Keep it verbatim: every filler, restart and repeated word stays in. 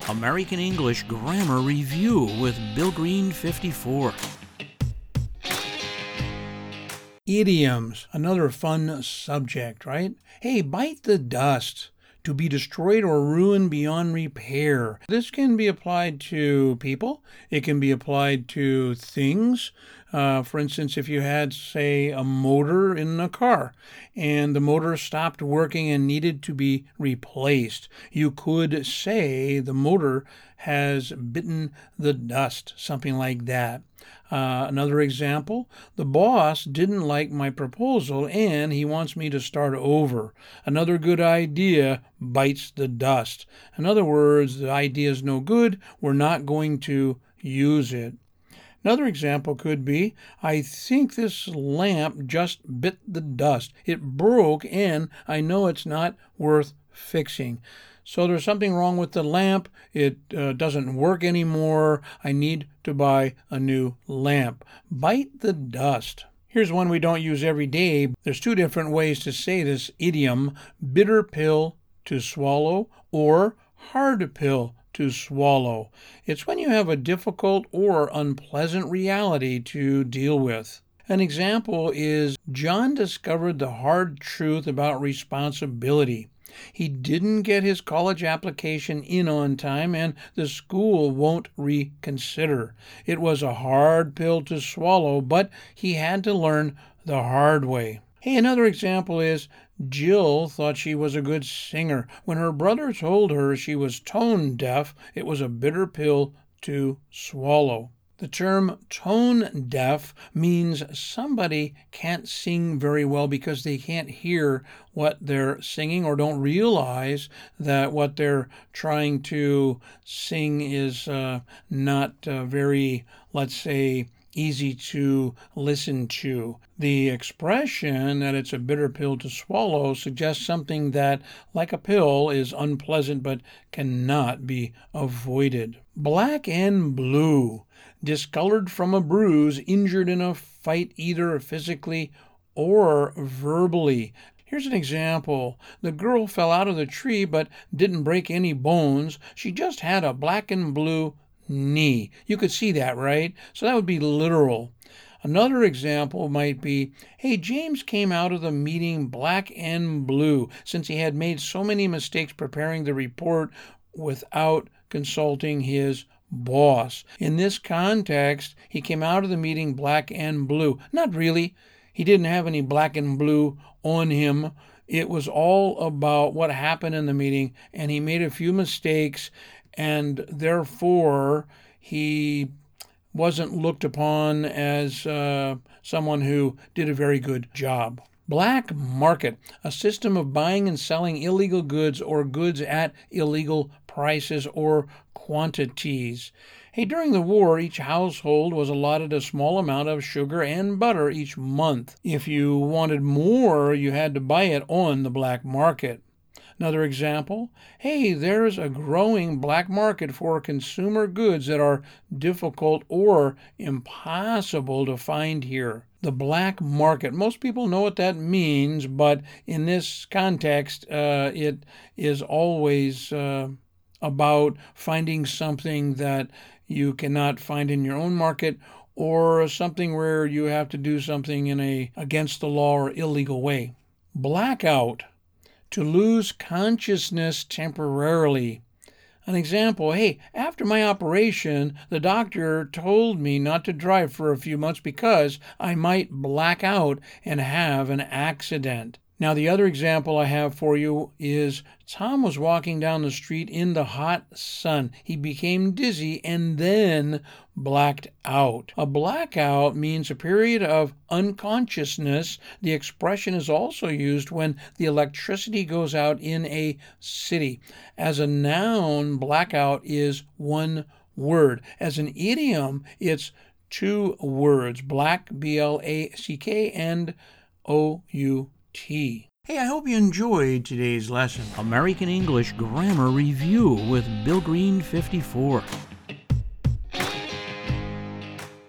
American English Grammar Review with Bill Green fifty-four. Idioms, another fun subject, right? Hey, bite the dust. To be destroyed or ruined beyond repair. This can be applied to people. It can be applied to things. Uh, for instance, if you had, say, a motor in a car and the motor stopped working and needed to be replaced, you could say the motor has bitten the dust, something like that. Uh, another example, the boss didn't like my proposal and he wants me to start over. Another good idea bites the dust. In other words, the idea is no good. We're not going to use it. Another example could be, I think this lamp just bit the dust. It broke and I know it's not worth fixing. So there's something wrong with the lamp. It uh, doesn't work anymore. I need to buy a new lamp. Bite the dust. Here's one we don't use every day. There's two different ways to say this idiom: bitter pill to swallow or hard pill to swallow. It's when you have a difficult or unpleasant reality to deal with. An example is John discovered the hard truth about responsibility. He didn't get his college application in on time, and the school won't reconsider. It was a hard pill to swallow, but he had to learn the hard way. Hey, another example is Jill thought she was a good singer. When her brother told her she was tone deaf, it was a bitter pill to swallow. The term tone deaf means somebody can't sing very well because they can't hear what they're singing or don't realize that what they're trying to sing is uh, not uh, very, let's say, easy to listen to. The expression that it's a bitter pill to swallow suggests something that, like a pill, is unpleasant but cannot be avoided. Black and blue. Discolored from a bruise, injured in a fight either physically or verbally. Here's an example. The girl fell out of the tree but didn't break any bones. She just had a black and blue knee. You could see that, right? So that would be literal. Another example might be, hey, James came out of the meeting black and blue since he had made so many mistakes preparing the report without consulting his boss. In this context, he came out of the meeting black and blue. Not really. He didn't have any black and blue on him. It was all about what happened in the meeting, and he made a few mistakes, and therefore he wasn't looked upon as uh, someone who did a very good job. Black market, a system of buying and selling illegal goods or goods at illegal prices or quantities. Hey, during the war, each household was allotted a small amount of sugar and butter each month. If you wanted more, you had to buy it on the black market. Another example, hey, there's a growing black market for consumer goods that are difficult or impossible to find here. The black market. Most people know what that means, but in this context, uh, it is always uh, about finding something that you cannot find in your own market, or something where you have to do something in a against the law or illegal way. Blackout. To lose consciousness temporarily. An example, hey, after my operation, the doctor told me not to drive for a few months because I might black out and have an accident. Now, the other example I have for you is Tom was walking down the street in the hot sun. He became dizzy and then blacked out. A blackout means a period of unconsciousness. The expression is also used when the electricity goes out in a city. As a noun, blackout is one word. As an idiom, it's two words, black, B L A C K, and O U T. Hey, I hope you enjoyed today's lesson. American English Grammar Review with Bill Green fifty-four.